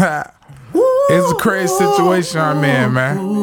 It's a crazy situation I'm in,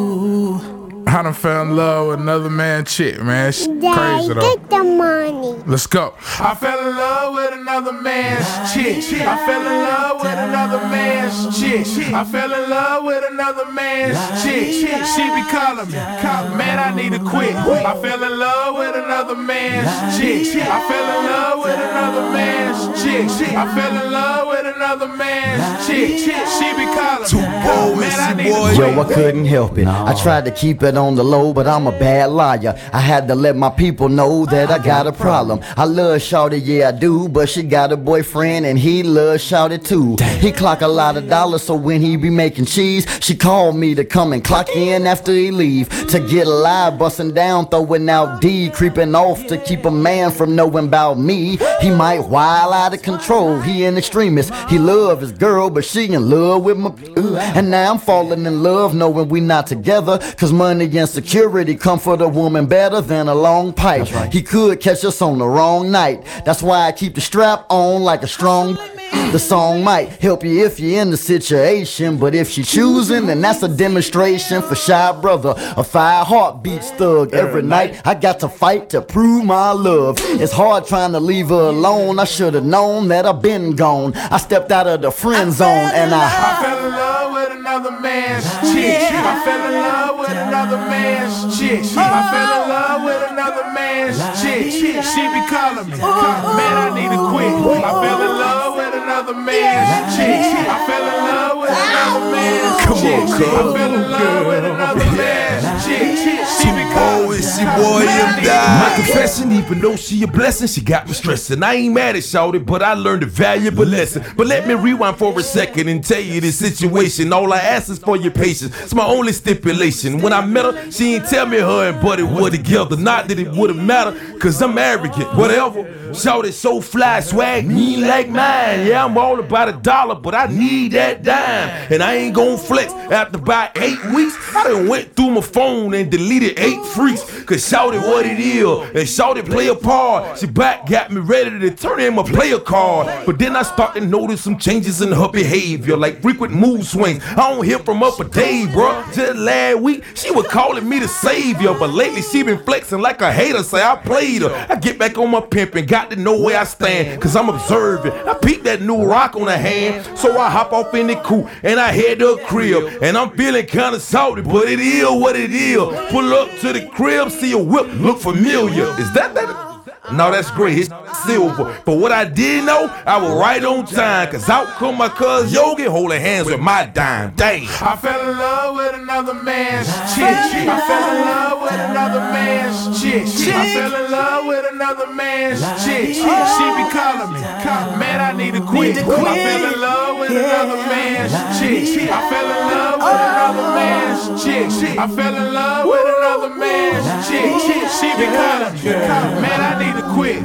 man. I done fell in love with another man's chick, man. It's crazy though. Get the money. Let's go. I fell in love with another man's chick. I fell in love with another man's chick. I fell in love with another man's chick. She be calling me, man, I need to quit. I fell in love with another man's chick. I fell in love with another man's chick. I fell in love with another man's chick. She be calling me, man, I need to quit. Yo, I couldn't help it. I tried to keep it on the low, but I'm a bad liar. I had to let my people know that I got a problem. I love Shawty, yeah I do, but she got a boyfriend and he loves Shawty too. He clock a lot of dollars, so when he be making cheese, she called me to come and clock in after he leave. To get alive, busting down, throwing out D, creeping off to keep a man from knowing about me. He might wild out of control, he an extremist. He love his girl, but she in love with my and now I'm falling in love knowing we not together, cause money and security come for the woman better than a long pipe. He could catch us on the wrong night. That's why I keep the strap on like a strong. The song might help you if you're in the situation, but if she choosing, then that's a demonstration for shy brother. A 5 heartbeats thug every night. I got to fight to prove my love. It's hard trying to leave her alone. I should have known that I've been gone. I stepped out of the friend zone and I fell in love with another man's chick. I fell in love with another man's chick. I fell in love with another man's chick. She be calling me, man, I need to quit. I fell in love with another man's chick. I fell in love with another man's chick. I fell in love with another man's chick. She be calling me, it's your boy My confession, even though she a blessing, she got me stressing. I ain't mad at Shawty, but I learned a valuable lesson. But let me rewind for a second and tell you the situation. All I ask is for your patience. It's my only stipulation. When I met her, she ain't tell me her and Buddy were together. Not that it would've mattered, cause I'm arrogant. Whatever. Shawty so fly, swag mean like mine. Yeah, I'm all about a dollar, but I need that dime. And I ain't gon' flex after about 8 weeks. I done went through my phone and deleted 8 freaks. Cause Shawty what it is, and Shawty play a part. She back got me ready to turn in my player card. But then I start to notice some changes in her behavior, like frequent mood swings. I don't hear from her for days, bruh. Just last week, she was calling me the savior, but lately she been flexing like a hater, say I played her. I get back on my pimp and got to know where I stand, cause I'm observing. I peep that new rock on her hand, so I hop off in the coupe and I head to a crib. And I'm feeling kinda salty, but it is what it is. Pull up to the crib, see a whip, look familiar. Is that? No, that's great. It's silver. But what I did know, I was right on time. Cause out come my cousin Yogi holding hands with my dime. Dang. I fell in love with another man's chick. I fell in love with another man's chick. I fell in love with another man's chick. She be calling me, man, I need to quit. I fell in love with another man's chick. I fell in love with another man's chick. I fell in love with another man's chick. She be calling me, man, I need to quit.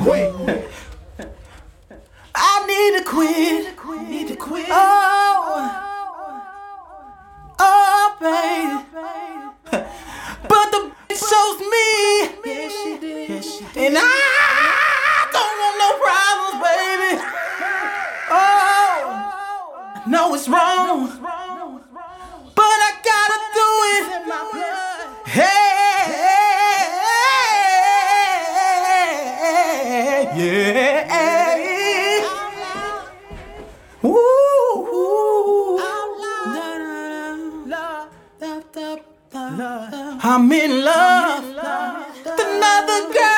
I need to quit. Need to quit. Oh, baby. But the bitch chose me. Yes, she did. And I don't want no problems, baby. Oh, no, it's wrong. But I gotta do it. Hey, yeah. I'm in love with another girl.